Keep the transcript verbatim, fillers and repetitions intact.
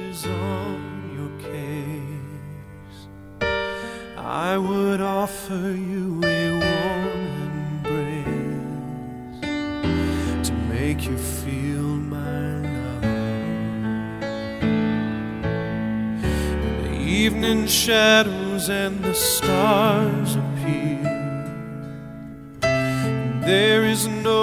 is on your case, I would offer you a warm embrace to make you feel my love. The evening shadows and the stars appear, and there is no